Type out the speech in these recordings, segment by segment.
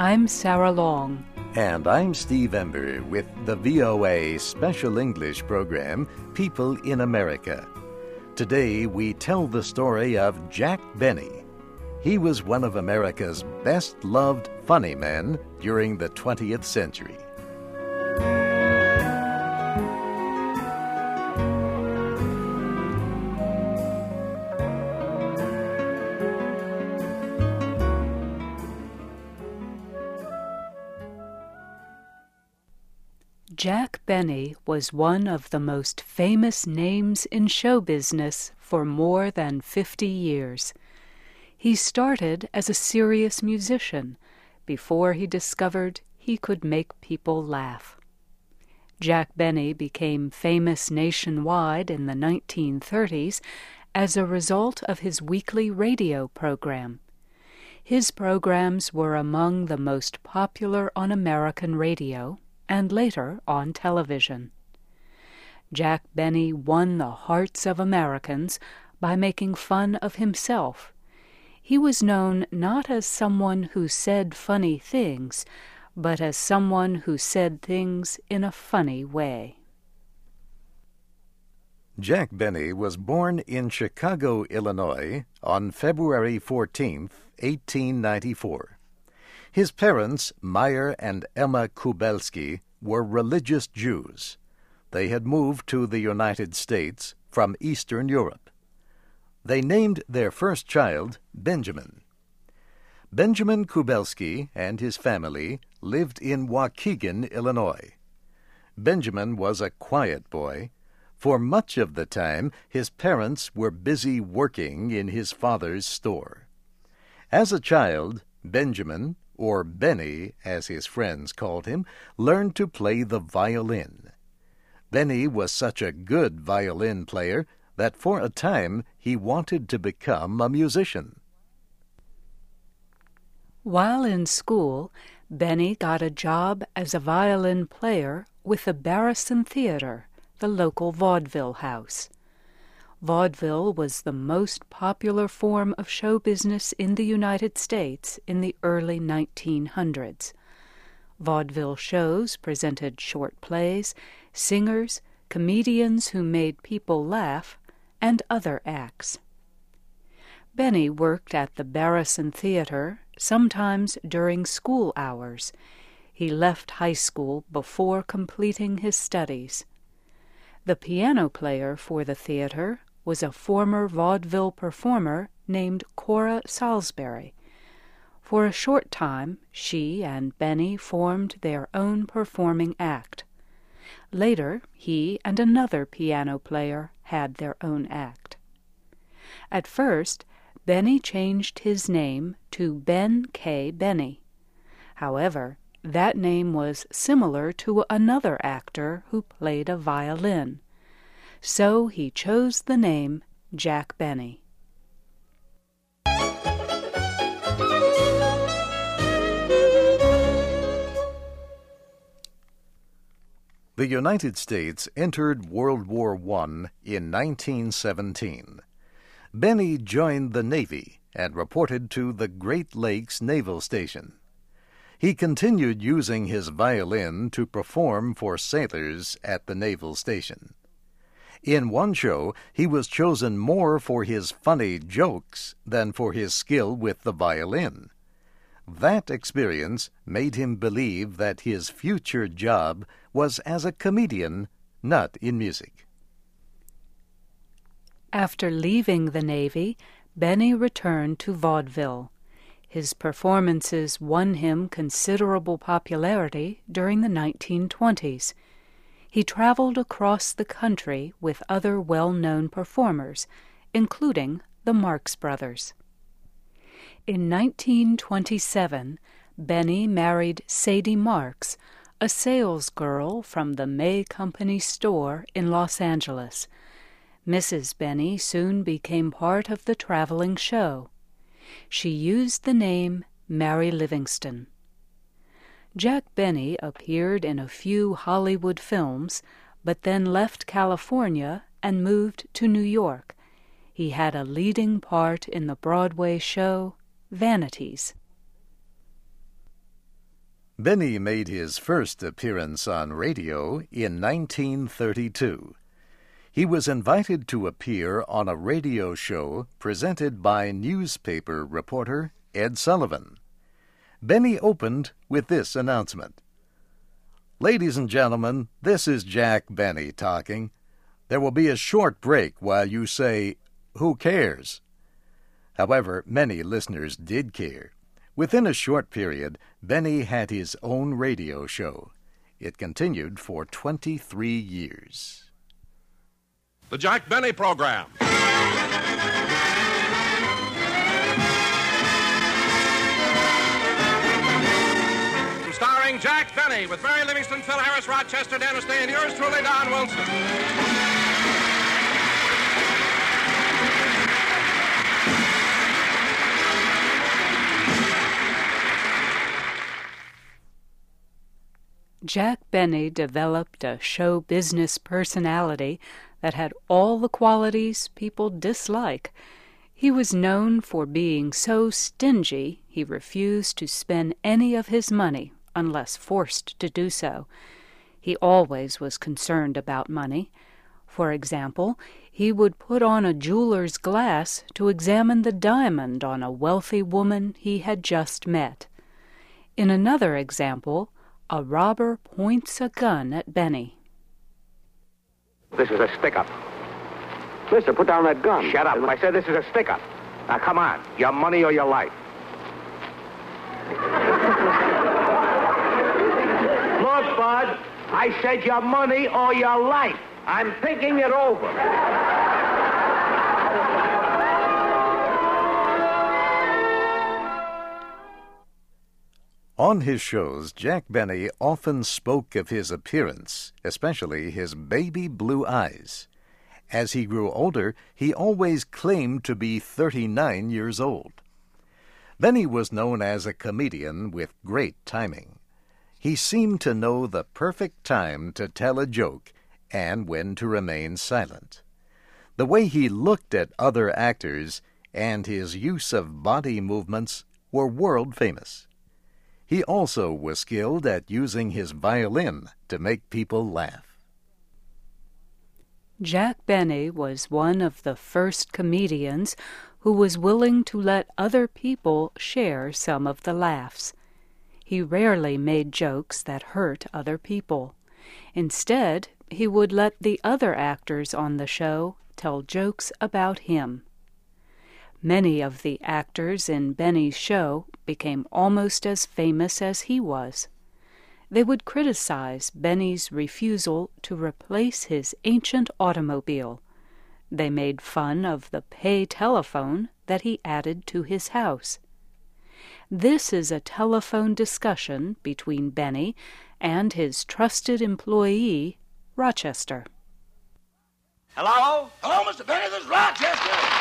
I'm Sarah Long. And I'm Steve Ember with the VOA Special English program, People in America. Today we tell the story of Jack Benny. He was one of America's best-loved funny men during the 20th century. Jack Benny was one of the most famous names in show business for more than 50 years. He started as a serious musician before he discovered he could make people laugh. Jack Benny became famous nationwide in the 1930s as a result of his weekly radio program. His programs were among the most popular on American radio and later on television. Jack Benny won the hearts of Americans by making fun of himself. He was known not as someone who said funny things, but as someone who said things in a funny way. Jack Benny was born in Chicago, Illinois, on February 14, 1894. His parents, Meyer and Emma Kubelski, were religious Jews. They had moved to the United States from Eastern Europe. They named their first child Benjamin. Benjamin Kubelski and his family lived in Waukegan, Illinois. Benjamin was a quiet boy. For much of the time, his parents were busy working in his father's store. As a child, Benjamin, or Benny, as his friends called him, learned to play the violin. Benny was such a good violin player that for a time he wanted to become a musician. While in school, Benny got a job as a violin player with the Barrison Theater, the local vaudeville house. Vaudeville was the most popular form of show business in the United States in the early 1900s. Vaudeville shows presented short plays, singers, comedians who made people laugh, and other acts. Benny worked at the Barrison Theater, sometimes during school hours. He left high school before completing his studies. The piano player for the theater was a former vaudeville performer named Cora Salisbury. For a short time, she and Benny formed their own performing act. Later, he and another piano player had their own act. At first, Benny changed his name to Ben K. Benny. However, that name was similar to another actor who played a violin. So he chose the name Jack Benny. The United States entered World War I in 1917. Benny joined the Navy and reported to the Great Lakes Naval Station. He continued using his violin to perform for sailors at the naval station. In one show, he was chosen more for his funny jokes than for his skill with the violin. That experience made him believe that his future job was as a comedian, not in music. After leaving the Navy, Benny returned to vaudeville. His performances won him considerable popularity during the 1920s. He traveled across the country with other well-known performers, including the Marx Brothers. In 1927, Benny married Sadie Marx, a salesgirl from the May Company store in Los Angeles. Mrs. Benny soon became part of the traveling show. She used the name Mary Livingston. Jack Benny appeared in a few Hollywood films, but then left California and moved to New York. He had a leading part in the Broadway show Vanities. Benny made his first appearance on radio in 1932. He was invited to appear on a radio show presented by newspaper reporter Ed Sullivan. Benny opened with this announcement. "Ladies and gentlemen, this is Jack Benny talking. There will be a short break while you say, 'Who cares?'" However, many listeners did care. Within a short period, Benny had his own radio show. It continued for 23 years. The Jack Benny Program. Starring Jack Benny with Mary Livingston, Phil Harris, Rochester, Dennis Day, and yours truly, Don Wilson. Jack Benny developed a show business personality that had all the qualities people dislike. He was known for being so stingy he refused to spend any of his money unless forced to do so. He always was concerned about money. For example, he would put on a jeweler's glass to examine the diamond on a wealthy woman he had just met. In another example, a robber points a gun at Benny. "This is a stick-up." "Mister, put down that gun." "Shut up. I said this is a stick-up. Now, come on. Your money or your life." "Look, Bud, I said your money or your life. I'm thinking it over." On his shows, Jack Benny often spoke of his appearance, especially his baby blue eyes. As he grew older, he always claimed to be 39 years old. Benny was known as a comedian with great timing. He seemed to know the perfect time to tell a joke and when to remain silent. The way he looked at other actors and his use of body movements were world famous. He also was skilled at using his violin to make people laugh. Jack Benny was one of the first comedians who was willing to let other people share some of the laughs. He rarely made jokes that hurt other people. Instead, he would let the other actors on the show tell jokes about him. Many of the actors in Benny's show became almost as famous as he was. They would criticize Benny's refusal to replace his ancient automobile. They made fun of the pay telephone that he added to his house. This is a telephone discussion between Benny and his trusted employee, Rochester. "Hello? Hello, Mr. Benny, this is Rochester.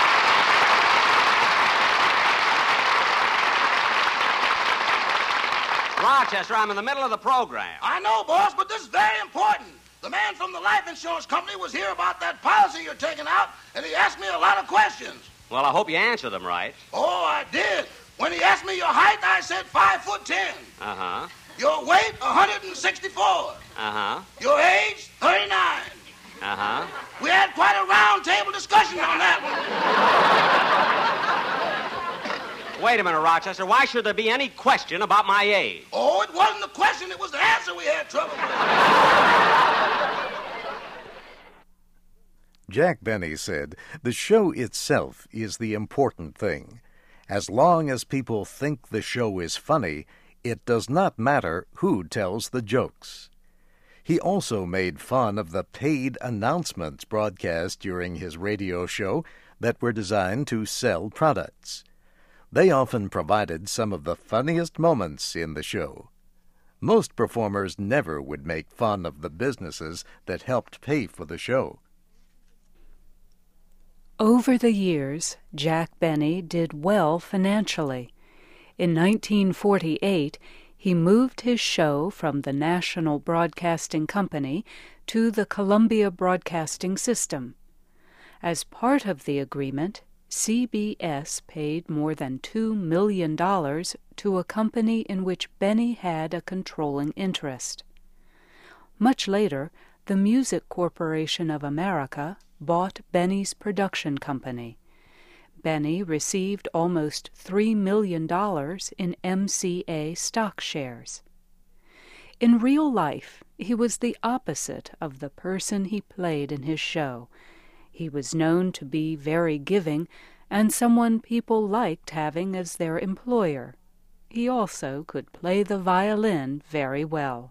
Rochester, I'm in the middle of the program." I know, boss, but this is very important. The man from the life insurance company was here about that policy you're taking out, and he asked me a lot of questions. Well, I hope you answer them right. Oh, I did. When he asked me your height, I said 5'10". Uh-huh. Your weight, 164. Uh-huh. Your age, 39. Uh-huh. We had quite a round table discussion on that one. Wait a minute, Rochester. Why should there be any question about my age? Oh, it wasn't the question. It was the answer we had trouble with. Jack Benny said, "The show itself is the important thing. As long as people think the show is funny, it does not matter who tells the jokes." He also made fun of the paid announcements broadcast during his radio show that were designed to sell products. They often provided some of the funniest moments in the show. Most performers never would make fun of the businesses that helped pay for the show. Over the years, Jack Benny did well financially. In 1948, he moved his show from the National Broadcasting Company to the Columbia Broadcasting System. As part of the agreement, CBS paid more than $2 million to a company in which Benny had a controlling interest. Much later, the Music Corporation of America bought Benny's production company. Benny received almost $3 million in MCA stock shares. In real life, he was the opposite of the person he played in his show. He was known to be very giving and someone people liked having as their employer. He also could play the violin very well.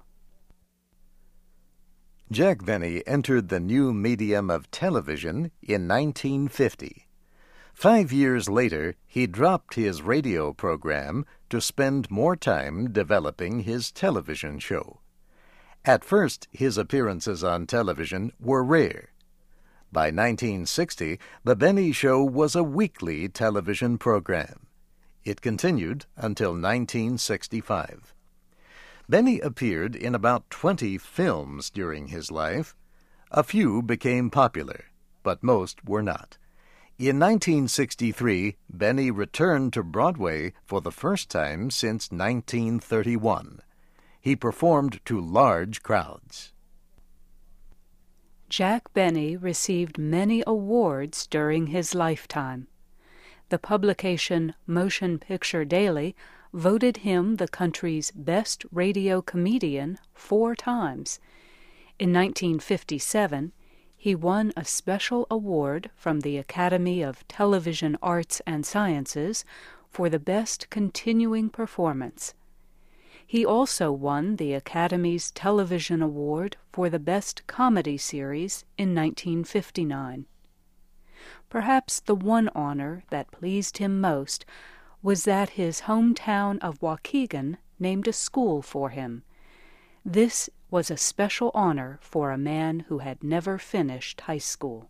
Jack Benny entered the new medium of television in 1950. 5 years later, he dropped his radio program to spend more time developing his television show. At first, his appearances on television were rare. By 1960, The Benny Show was a weekly television program. It continued until 1965. Benny appeared in about 20 films during his life. A few became popular, but most were not. In 1963, Benny returned to Broadway for the first time since 1931. He performed to large crowds. Jack Benny received many awards during his lifetime. The publication Motion Picture Daily voted him the country's best radio comedian 4 times. In 1957, he won a special award from the Academy of Television Arts and Sciences for the best continuing performance. He also won the Academy's Television Award for the Best Comedy Series in 1959. Perhaps the one honor that pleased him most was that his hometown of Waukegan named a school for him. This was a special honor for a man who had never finished high school.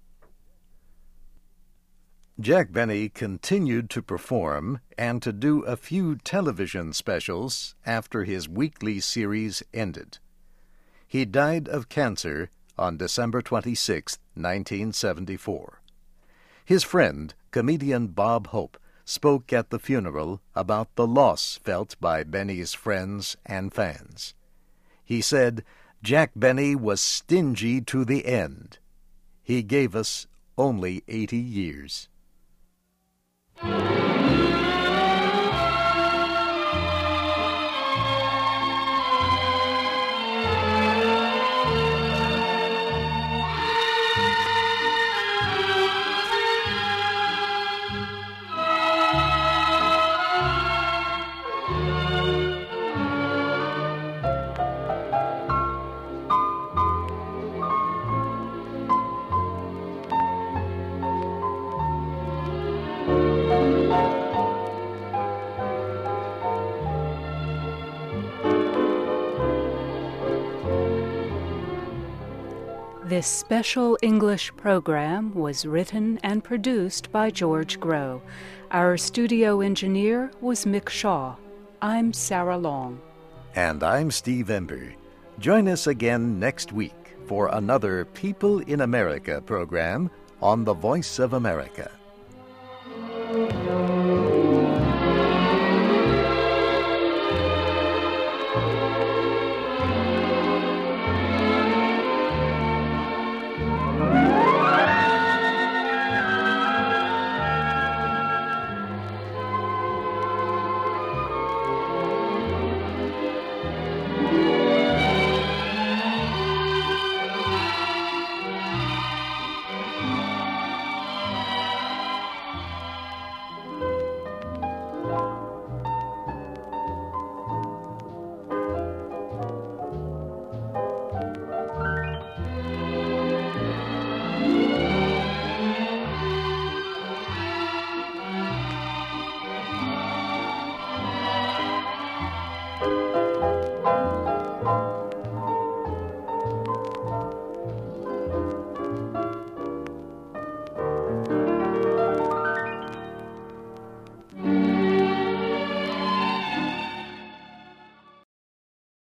Jack Benny continued to perform and to do a few television specials after his weekly series ended. He died of cancer on December 26, 1974. His friend, comedian Bob Hope, spoke at the funeral about the loss felt by Benny's friends and fans. He said, "Jack Benny was stingy to the end. He gave us only 80 years." This special English program was written and produced by George Grow. Our studio engineer was Mick Shaw. I'm Sarah Long. And I'm Steve Ember. Join us again next week for another People in America program on the Voice of America.